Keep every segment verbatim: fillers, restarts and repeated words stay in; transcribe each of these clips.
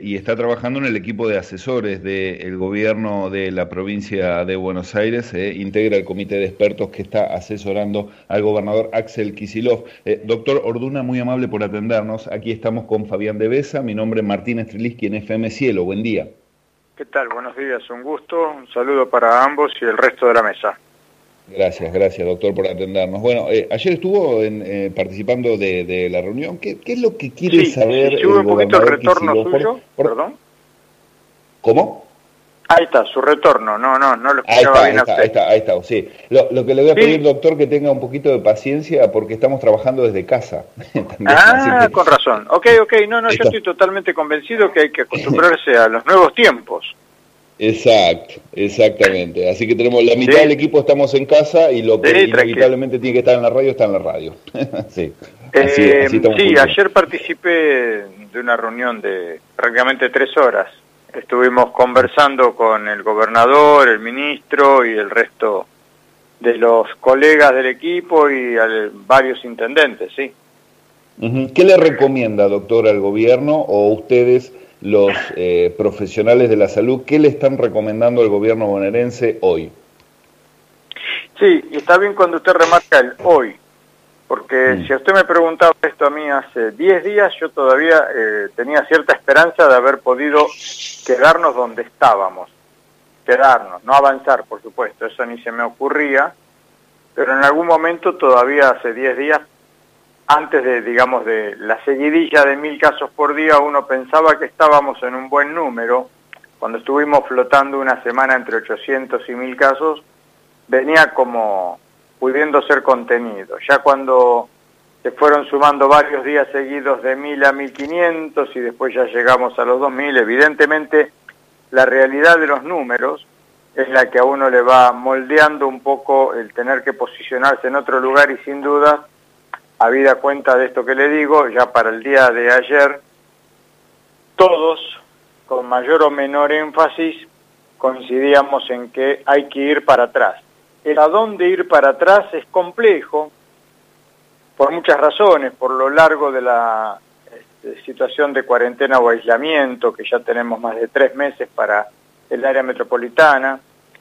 y está trabajando en el equipo de asesores del gobierno de la provincia de Buenos Aires, eh, integra el comité de expertos que está asesorando al gobernador Axel Kicillof. Eh, doctor Orduna, muy amable por atendernos. Aquí estamos con Fabián de Besa, mi nombre es Martín Estreliski en F M Cielo. Buen día. ¿Qué tal? Buenos días, un gusto, un saludo para ambos y el resto de la mesa. Gracias, gracias doctor por atendernos. Bueno, eh, ayer estuvo en, eh, participando de, de la reunión. ¿Qué, ¿Qué es lo que quiere sí, saber sí, el sube un poquito el gobernador retorno Kicillof? suyo, Por, por... perdón. ¿Cómo? Ahí está, su retorno, no, no, no lo Ahí escuchaba está, bien ahí a está, usted. ahí está, ahí está, sí. Lo, lo que le voy a Sí. pedir, doctor, que tenga un poquito de paciencia porque estamos trabajando desde casa. También, Ah, así que... con razón. Ok, ok, no, no, yo Está... estoy totalmente convencido que hay que acostumbrarse a los nuevos tiempos. Exacto, exactamente. Así que tenemos la mitad Sí. del equipo, estamos en casa y lo que Sí, inevitablemente tiene que estar en la radio está en la radio. Sí, eh, así, así estamos. sí, ayer participé de una reunión de prácticamente tres horas. Estuvimos conversando con el gobernador, el ministro y el resto de los colegas del equipo y al, varios intendentes, sí. Uh-huh. ¿Qué le recomienda, doctor, al gobierno o ustedes, los eh, profesionales de la salud, qué le están recomendando al gobierno bonaerense hoy? Sí, y está bien cuando usted remarca el hoy, porque mm. si usted me preguntaba esto a mí hace diez días, yo todavía eh, tenía cierta esperanza de haber podido quedarnos donde estábamos, quedarnos, no avanzar, por supuesto, eso ni se me ocurría, pero en algún momento todavía hace diez días, antes de, digamos, de la seguidilla de mil casos por día, uno pensaba que estábamos en un buen número. Cuando estuvimos flotando una semana entre ochocientos y mil casos, venía como pudiendo ser contenido. Ya cuando se fueron sumando varios días seguidos de mil a mil quinientos y después ya llegamos a los dos mil, evidentemente la realidad de los números es la que a uno le va moldeando un poco el tener que posicionarse en otro lugar y sin duda, habida cuenta de esto que le digo, ya para el día de ayer, todos, con mayor o menor énfasis, coincidíamos en que hay que ir para atrás. El a dónde ir para atrás es complejo, por muchas razones, por lo largo de la este, situación de cuarentena o aislamiento, que ya tenemos más de tres meses para el área metropolitana,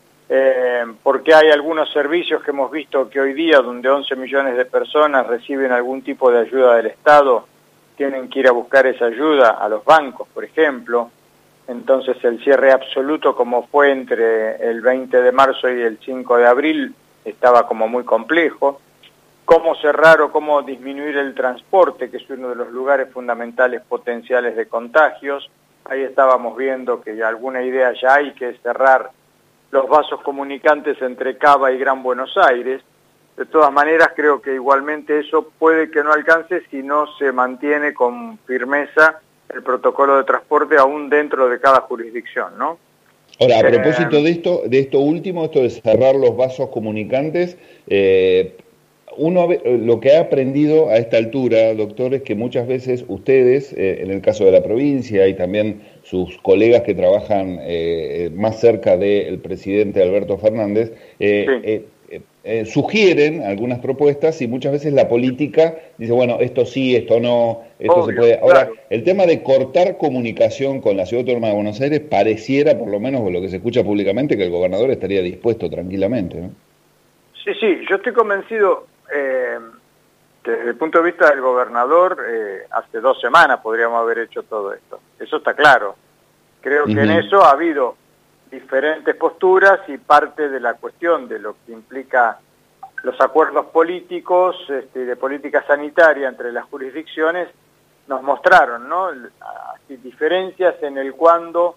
Eh, porque hay algunos servicios que hemos visto que hoy día, donde once millones de personas reciben algún tipo de ayuda del Estado, tienen que ir a buscar esa ayuda a los bancos, por ejemplo. Entonces el cierre absoluto, como fue entre el veinte de marzo y el cinco de abril, estaba como muy complejo. Cómo cerrar o cómo disminuir el transporte, que es uno de los lugares fundamentales potenciales de contagios. Ahí estábamos viendo que alguna idea ya hay, que es cerrar los vasos comunicantes entre Cava y Gran Buenos Aires. De todas maneras, creo que igualmente eso puede que no alcance si no se mantiene con firmeza el protocolo de transporte aún dentro de cada jurisdicción, ¿no? Ahora, a eh, propósito de esto, de esto último, esto de cerrar los vasos comunicantes, eh, uno lo que ha aprendido a esta altura, doctor, es que muchas veces ustedes, eh, en el caso de la provincia y también sus colegas que trabajan eh, más cerca del presidente Alberto Fernández, eh, sí. eh, eh, sugieren algunas propuestas y muchas veces la política dice, bueno, esto sí, esto no, esto Obvio, se puede. Ahora, claro. el tema de cortar comunicación con la Ciudad Autónoma de Buenos Aires pareciera, por lo menos por lo que se escucha públicamente, que el gobernador estaría dispuesto tranquilamente, ¿no? Sí, sí, yo estoy convencido eh, que desde el punto de vista del gobernador, eh, hace dos semanas podríamos haber hecho todo esto. Eso está claro. Creo que uh-huh. en eso ha habido diferentes posturas y parte de la cuestión de lo que implica los acuerdos políticos este, de política sanitaria entre las jurisdicciones nos mostraron, ¿no? Así, diferencias en el cuando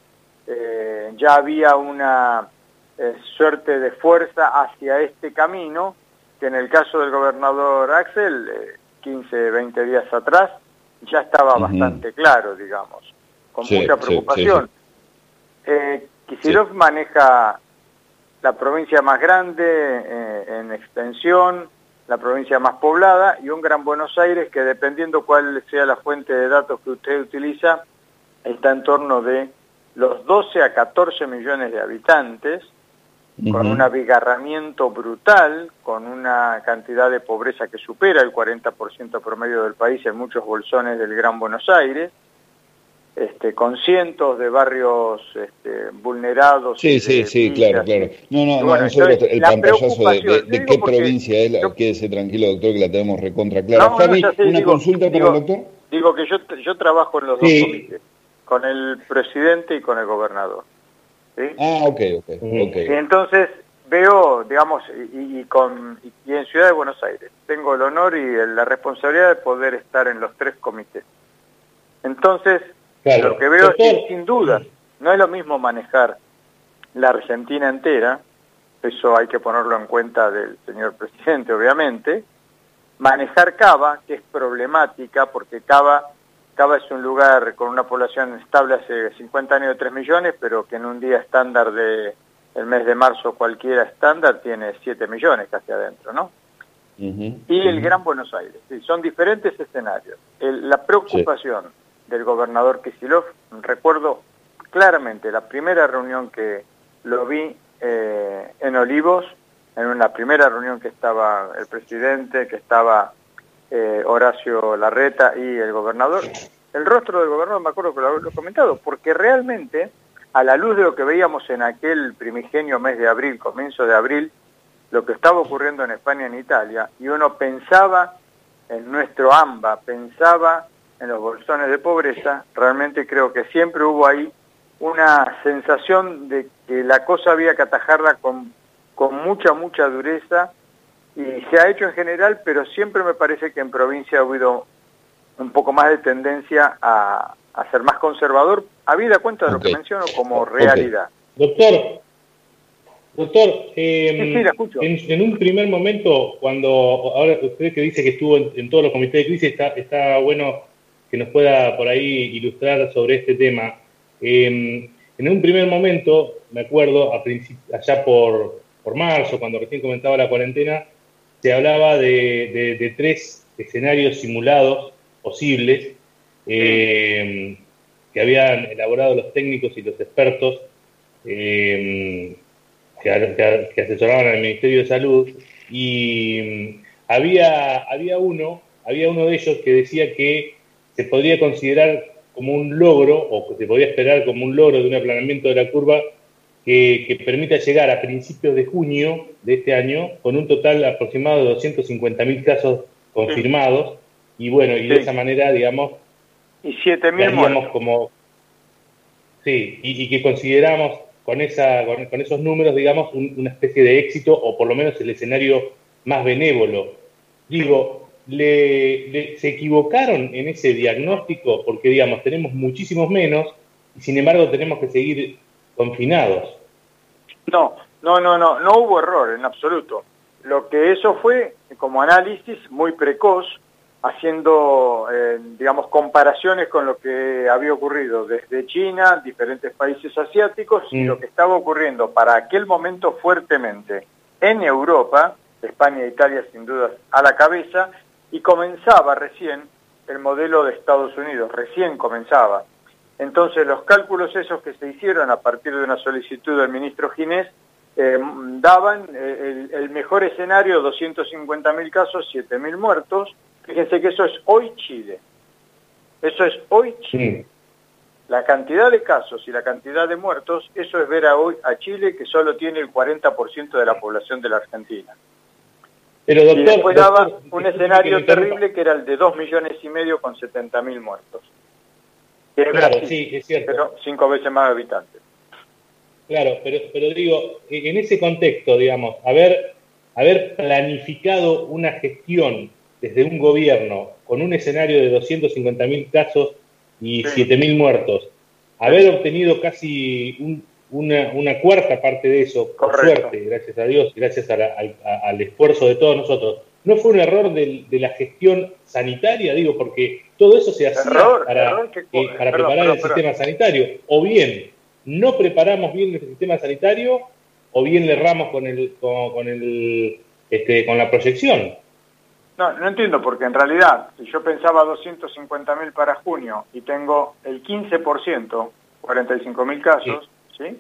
eh, ya había una eh, suerte de fuerza hacia este camino, que en el caso del gobernador Axel, eh, quince, veinte días atrás, ya estaba uh-huh. bastante claro, digamos, con sí, mucha preocupación. Sí, sí, sí. Eh, Kicillof sí. maneja la provincia más grande eh, en extensión, la provincia más poblada y un Gran Buenos Aires que, dependiendo cuál sea la fuente de datos que usted utiliza, está en torno de los doce a catorce millones de habitantes, uh-huh. con un abigarramiento brutal, con una cantidad de pobreza que supera el cuarenta por ciento promedio del país en muchos bolsones del Gran Buenos Aires, este, con cientos de barrios este, vulnerados. Sí, sí, sí, claro, claro. No, no, no, nosotros el pantallazo de, de, de qué provincia es, yo, quédese tranquilo, doctor, que la tenemos recontra clara. No, Fabi, no, sé, ¿una digo, consulta digo, para el doctor? Digo que yo, yo trabajo en los sí. dos comités, con el presidente y con el gobernador. ¿Sí? Ah, ok, ok, ok. Y entonces veo, digamos, y, y, con, y en Ciudad de Buenos Aires, tengo el honor y la responsabilidad de poder estar en los tres comités. Entonces, claro, lo que veo es que, sin duda, no es lo mismo manejar la Argentina entera, eso hay que ponerlo en cuenta del señor presidente, obviamente, manejar Cava, que es problemática, porque Cava, Cava es un lugar con una población estable hace cincuenta años de tres millones, pero que en un día estándar de el mes de marzo cualquiera estándar tiene siete millones casi adentro, ¿no? Uh-huh, y el uh-huh. Gran Buenos Aires, sí, son diferentes escenarios. El, la preocupación sí. del gobernador Kicillof, recuerdo claramente la primera reunión que lo vi eh, en Olivos, en una primera reunión que estaba el presidente, que estaba eh, Horacio Larreta y el gobernador. El rostro del gobernador, me acuerdo que lo he comentado, porque realmente, a la luz de lo que veíamos en aquel primigenio mes de abril, comienzo de abril, lo que estaba ocurriendo en España y en Italia, y uno pensaba en nuestro AMBA, pensaba en los bolsones de pobreza, realmente creo que siempre hubo ahí una sensación de que la cosa había que atajarla con, con mucha, mucha dureza, y se ha hecho en general, pero siempre me parece que en provincia ha habido un poco más de tendencia a, a ser más conservador, habida cuenta de okay. lo que menciono como realidad. Okay. Doctor, doctor, eh, sí, sí, la escucho. En, en un primer momento, cuando ahora usted que dice que estuvo en, en todos los comités de crisis, está, está bueno que nos pueda por ahí ilustrar sobre este tema. Eh, en un primer momento, me acuerdo, a allá por, por marzo, cuando recién comenzaba la cuarentena, se hablaba de, de, de tres escenarios simulados posibles eh, que habían elaborado los técnicos y los expertos eh, que, que asesoraban al Ministerio de Salud, y había, había, uno, había uno de ellos que decía que se podría considerar como un logro, o que se podía esperar como un logro de un aplanamiento de la curva que, que permita llegar a principios de junio de este año con un total aproximado de doscientos cincuenta mil casos confirmados, sí. y bueno, y sí. de esa manera, digamos, y siete mil muertos. Como, sí, y, y que consideramos con, esa, con, con esos números, digamos, un, una especie de éxito, o por lo menos el escenario más benévolo. Digo, Le, le, se equivocaron en ese diagnóstico porque, digamos, tenemos muchísimos menos y sin embargo tenemos que seguir confinados. No, no, no, no, no hubo error en absoluto. Lo que eso fue como análisis muy precoz, haciendo, eh, digamos, comparaciones con lo que había ocurrido desde China, diferentes países asiáticos, mm. y lo que estaba ocurriendo para aquel momento fuertemente en Europa, España e Italia sin duda a la cabeza, y comenzaba recién el modelo de Estados Unidos, recién comenzaba. Entonces los cálculos esos que se hicieron a partir de una solicitud del ministro Ginés eh, daban eh, el, el mejor escenario, doscientos cincuenta mil casos, siete mil muertos. Fíjense que eso es hoy Chile. Eso es hoy Chile. Sí. La cantidad de casos y la cantidad de muertos, eso es ver a hoy a Chile, que solo tiene el cuarenta por ciento de la población de la Argentina. Pero, doctor, y después doctor, daba un escenario que terrible que era el de dos millones y medio con setenta mil muertos. Que es claro, Brasil, sí, es cierto. Pero cinco veces más habitantes. Claro, pero, pero digo, en ese contexto, digamos, haber, haber planificado una gestión desde un gobierno con un escenario de doscientos cincuenta mil casos y sí. siete mil muertos, haber sí. obtenido casi un Una, una cuarta parte de eso, por Correcto. suerte, gracias a Dios, gracias a la, a, al esfuerzo de todos nosotros, ¿no fue un error de, de la gestión sanitaria? Digo, porque todo eso se hacía error, para, error que, eh, para perdón, preparar perdón, el perdón. sistema sanitario. O bien, no preparamos bien el sistema sanitario, o bien le erramos con, el, con, con, el, este, con la proyección. No, no entiendo, porque en realidad, si yo pensaba doscientos cincuenta mil para junio y tengo el quince por ciento, cuarenta y cinco mil casos, ¿sí? ¿sí?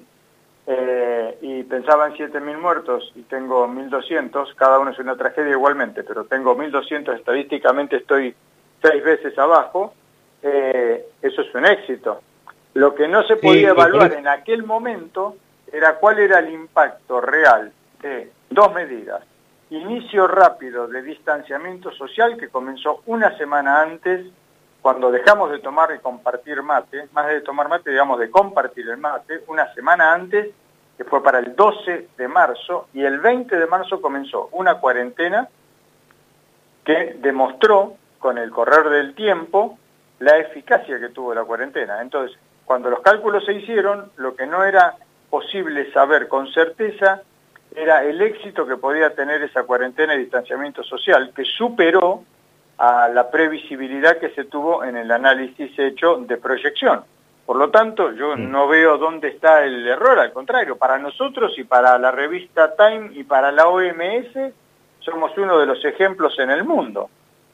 Eh, y pensaba en siete mil muertos y tengo mil doscientos, cada uno es una tragedia igualmente, pero tengo mil doscientos, estadísticamente estoy seis veces abajo, eh, eso es un éxito. Lo que no se podía sí, evaluar en aquel momento era cuál era el impacto real de dos medidas. Inicio rápido de distanciamiento social que comenzó una semana antes, cuando dejamos de tomar y compartir mate, más de tomar mate, digamos de compartir el mate, una semana antes, que fue para el doce de marzo, y el veinte de marzo comenzó una cuarentena que demostró con el correr del tiempo la eficacia que tuvo la cuarentena. Entonces, cuando los cálculos se hicieron, lo que no era posible saber con certeza era el éxito que podía tener esa cuarentena y distanciamiento social, que superó a la previsibilidad que se tuvo en el análisis hecho de proyección. Por lo tanto, yo no veo dónde está el error, al contrario, para nosotros y para la revista Time y para la O M S, somos uno de los ejemplos en el mundo.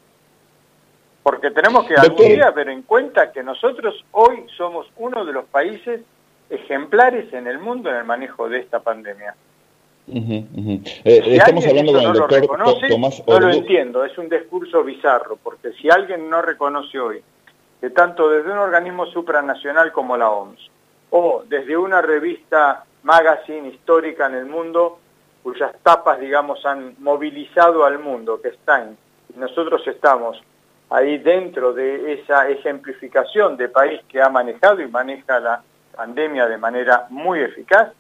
Porque tenemos que algún día ver en cuenta que nosotros hoy somos uno de los países ejemplares en el mundo en el manejo de esta pandemia. Uh -huh, uh -huh. Eh, si estamos hablando con el no doctor reconoce, Tomás No Ordu. lo entiendo, es un discurso bizarro, porque si alguien no reconoce hoy que tanto desde un organismo supranacional como la O M S, o desde una revista magazine histórica en el mundo, cuyas tapas, digamos, han movilizado al mundo, que están, y nosotros estamos ahí dentro de esa ejemplificación de país que ha manejado y maneja la pandemia de manera muy eficaz,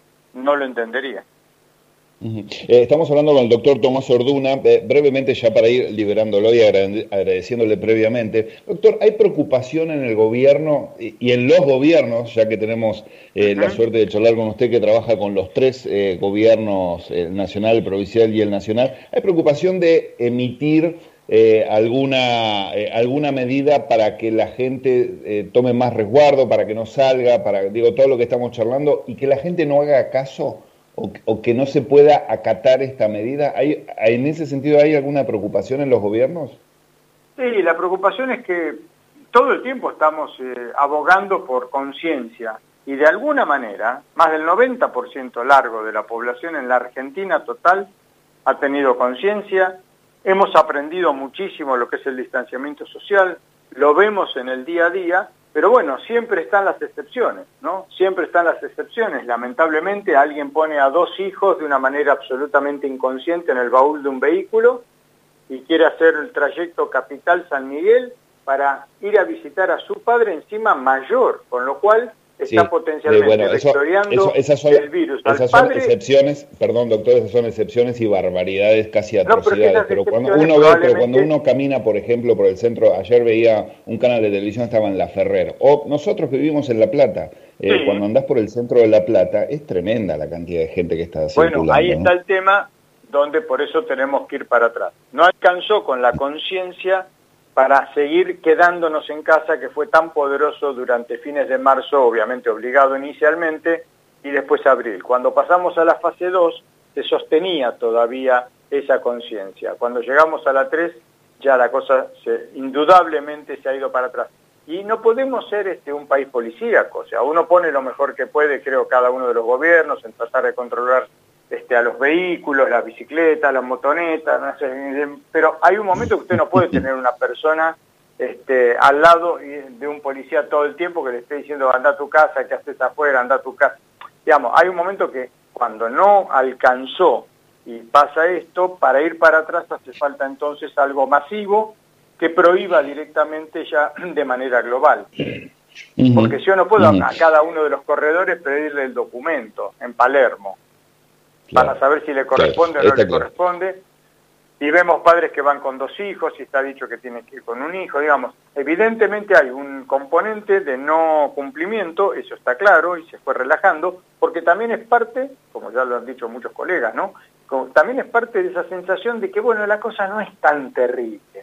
no lo entendería. Uh-huh. eh, estamos hablando con el doctor Tomás Orduna, eh, brevemente ya para ir liberándolo y agrade agradeciéndole previamente. Doctor, ¿hay preocupación en el gobierno y, y en los gobiernos, ya que tenemos eh, uh-huh. la suerte de charlar con usted que trabaja con los tres eh, gobiernos, el nacional, el provincial y el nacional, ¿hay preocupación de emitir eh, alguna, eh, alguna medida para que la gente eh, tome más resguardo, para que no salga, para, digo, todo lo que estamos charlando, y que la gente no haga caso? O, o que no se pueda acatar esta medida? ¿Hay, en ese sentido, hay alguna preocupación en los gobiernos? Sí, la preocupación es que todo el tiempo estamos eh, abogando por conciencia y de alguna manera, más del noventa por ciento largo de la población en la Argentina total ha tenido conciencia, hemos aprendido muchísimo lo que es el distanciamiento social, lo vemos en el día a día. Pero bueno, siempre están las excepciones, ¿no? Siempre están las excepciones. Lamentablemente alguien pone a dos hijos de una manera absolutamente inconsciente en el baúl de un vehículo y quiere hacer el trayecto Capital San Miguel para ir a visitar a su padre encima mayor, con lo cual está sí, potencialmente eh, bueno, vectoriando eso, eso, esas son, el virus. Esas al son padre, excepciones, perdón doctor, esas son excepciones y barbaridades, casi atrocidades. No, pero cuando uno ve, pero cuando uno camina, por ejemplo, por el centro, ayer veía un canal de televisión, estaba en La Ferrer, o nosotros que vivimos en La Plata, eh, sí. cuando andás por el centro de La Plata, es tremenda la cantidad de gente que está circulando. Bueno, ahí ¿no? está el tema donde por eso tenemos que ir para atrás. No alcanzó con la conciencia para seguir quedándonos en casa, que fue tan poderoso durante fines de marzo, obviamente obligado inicialmente, y después abril. Cuando pasamos a la fase dos, se sostenía todavía esa conciencia. Cuando llegamos a la tres, ya la cosa se, indudablemente se ha ido para atrás. Y no podemos ser este, un país policíaco, o sea, uno pone lo mejor que puede, creo, cada uno de los gobiernos, en tratar de controlar Este, a los vehículos, las bicicletas, las motonetas, no sé, pero hay un momento que usted no puede tener una persona este, al lado de un policía todo el tiempo que le esté diciendo anda a tu casa, ¿qué haces afuera? Anda a tu casa. Digamos, hay un momento que cuando no alcanzó y pasa esto, para ir para atrás hace falta entonces algo masivo que prohíba directamente ya de manera global. Porque si yo no puedo a cada uno de los corredores pedirle el documento en Palermo, claro, para saber si le corresponde claro, o no le claro. corresponde, y vemos padres que van con dos hijos, y está dicho que tienen que ir con un hijo, digamos, evidentemente hay un componente de no cumplimiento, eso está claro, y se fue relajando, porque también es parte, como ya lo han dicho muchos colegas, ¿no? Como, también es parte de esa sensación de que, bueno, la cosa no es tan terrible,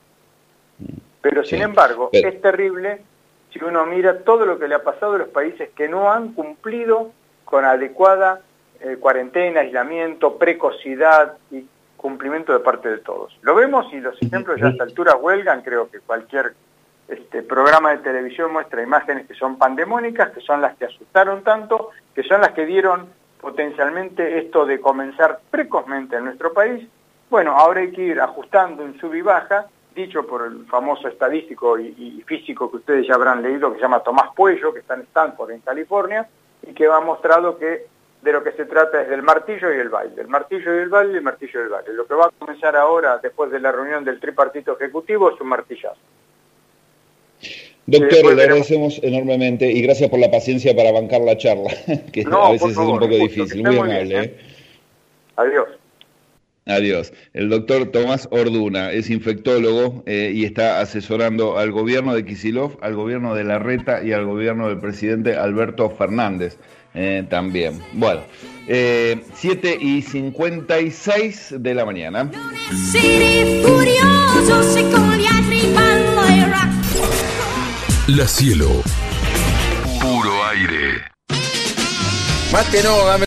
pero sí. sin embargo, pero... es terrible si uno mira todo lo que le ha pasado a los países que no han cumplido con adecuada Eh, cuarentena, aislamiento, precocidad y cumplimiento de parte de todos. Lo vemos y los ejemplos ya a esta altura huelgan, creo que cualquier este, programa de televisión muestra imágenes que son pandemónicas, que son las que asustaron tanto, que son las que dieron potencialmente esto de comenzar precozmente en nuestro país. Bueno, ahora hay que ir ajustando en sub y baja dicho por el famoso estadístico y, y físico que ustedes ya habrán leído, que se llama Tomás Puello, que está en Stanford, en California, y que ha mostrado que de lo que se trata es del martillo y el baile, el martillo y el baile, el martillo y el baile. Lo que va a comenzar ahora, después de la reunión del tripartito ejecutivo, es un martillazo. Doctor, le agradecemos enormemente y gracias por la paciencia para bancar la charla, que no, a veces favor, es un poco escucho, difícil. Muy, muy amable. Bien, ¿eh? Adiós. Adiós. El doctor Tomás Orduna es infectólogo eh, y está asesorando al gobierno de Kicillof, al gobierno de Larreta y al gobierno del presidente Alberto Fernández eh, también. Bueno, eh, siete y cincuenta y seis de la mañana. La Cielo. Puro aire. Mate no, dame.